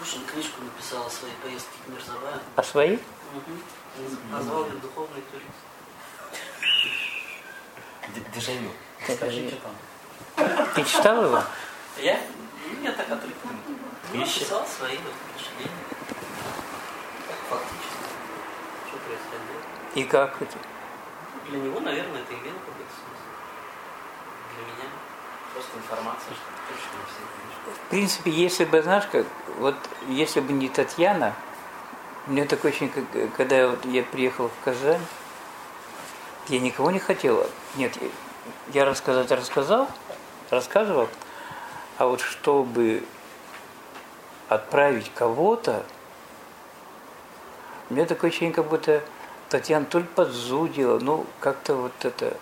Тушин книжку написал о своей поездке в Мирзабад. А свои? Назвал ее «Духовный турист». Дежавю. Скажите там. Ты читал его? Я? Я так отрывком. Написал свои впечатления. Фактически. Что происходило. И как это? Для него, наверное, это имело какой-то смысл. Для меня просто информация, что точно не все книжки. В принципе, если бы, знаешь, как, вот если бы не Татьяна, мне такое ощущение, когда вот я приехал в Казань, я никого не хотел. Нет, я рассказывал, а вот чтобы отправить кого-то, у меня такое ощущение, как будто Татьяна то ли подзудила, ну, как-то вот это...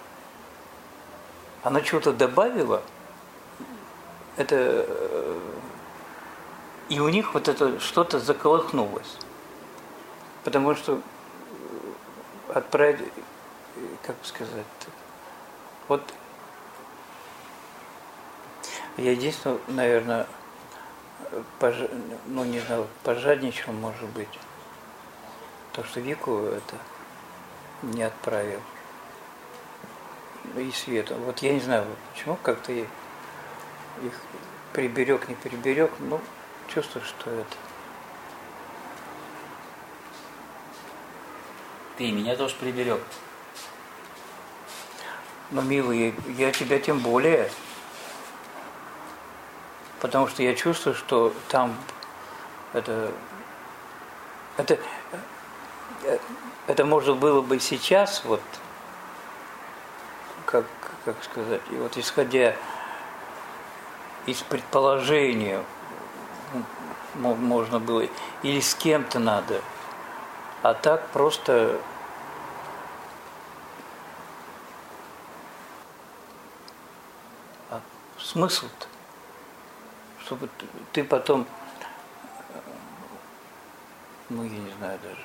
Она чего-то добавила, это... И у них вот это что-то заколыхнулось. Потому что отправить, как сказать, вот я единственное, наверное, пожадничал, может быть, то, что Вику это не отправил. И Свету. Вот я не знаю, почему как-то их приберег, не приберег, но чувствую, что это. Ты меня тоже приберег. Но, милый, я тебя тем более. Потому что я чувствую, что там это можно было бы сейчас, вот, как сказать, и вот исходя из предположения, можно было, или с кем-то надо, а так просто смысл-то, чтобы ты потом, ну я не знаю даже.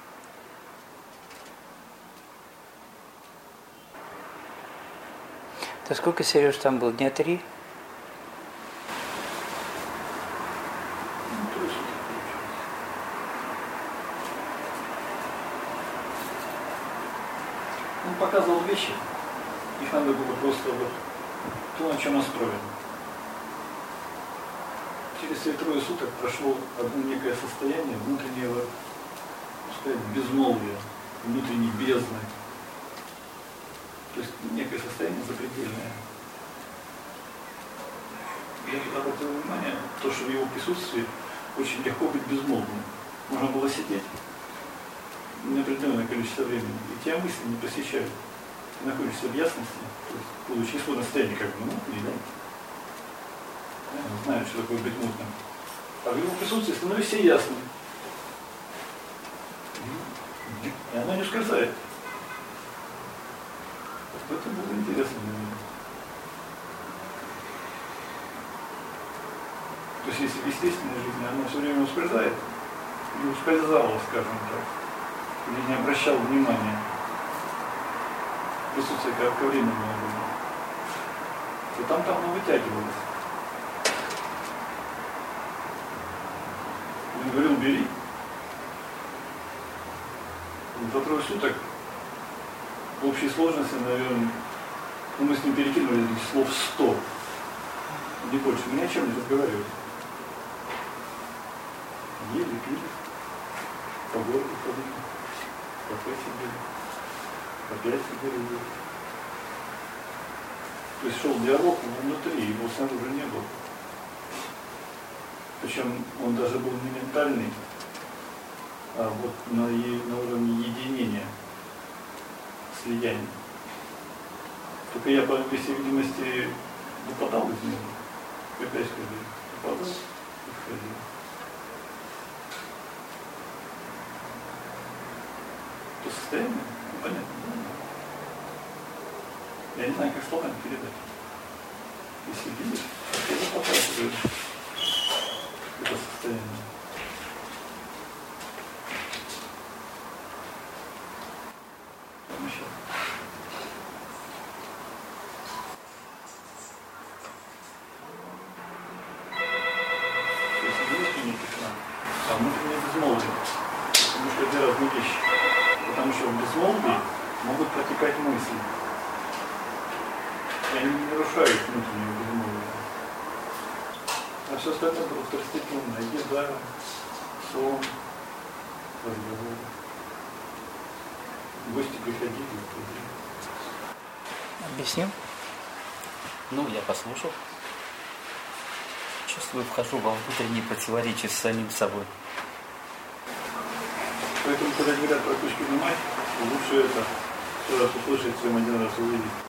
Ты сколько, Сереж, там был? Дня 3? Он показывал вещи, их надо было просто вот то, на чем настроен. Через все 3 суток прошло одно некое состояние внутреннего, так сказать, безмолвия, внутренней бездны. То есть некое состояние запредельное. Я тут обратил внимание, то, что в его присутствии очень легко быть безмолвным. Можно было сидеть неопределенное количество времени, и тебя мысли не посещают. Ты находишься в ясности, то есть будучи исходное состояние как бы мутный, да? Я знаю, что такое быть мутным. А в его присутствии становится все ясным. И оно не ускользает. Это было интересно для меня. То есть если в естественной жизни оно все время ускользает, и ускользало, скажем так, или не обращал внимания, присутствие кратковременного было, то там оно вытягивалось. Он говорил, бери. За 3 суток в общей сложности, наверное, мы с ним перекинули слов 100. Не больше. Мы ни о чем не разговаривали. Ели, пили, по городу ходили, в кафе сидели, опять сидели. То есть шел диалог, но внутри, его снаружи не было. Причем он даже был не ментальный, а вот на уровне единения, слияния. Только я, по всей видимости, выпадал из него. Опять ходил. Выпадал и входил. То состояние, ну, понятно, да? Я не знаю, как словами передать. Если видишь, это показывает это состояние. Там еще. То есть не внутренняя тишина, а внутреннее безмолвие. Потому что это разные вещи. Потому что в безмолвии могут протекать мысли. И они не нарушают внутреннего безмолвия. А все остальное было второстепенно. Еда, сон, разговор. Гости приходили, уходили. Объясним? Ну, я послушал. Чувствую, вхожу во внутренние противоречия с самим собой. Поэтому, когда говорят про точки внимания, лучше это 100 раз услышать, чем 1 раз увидеть.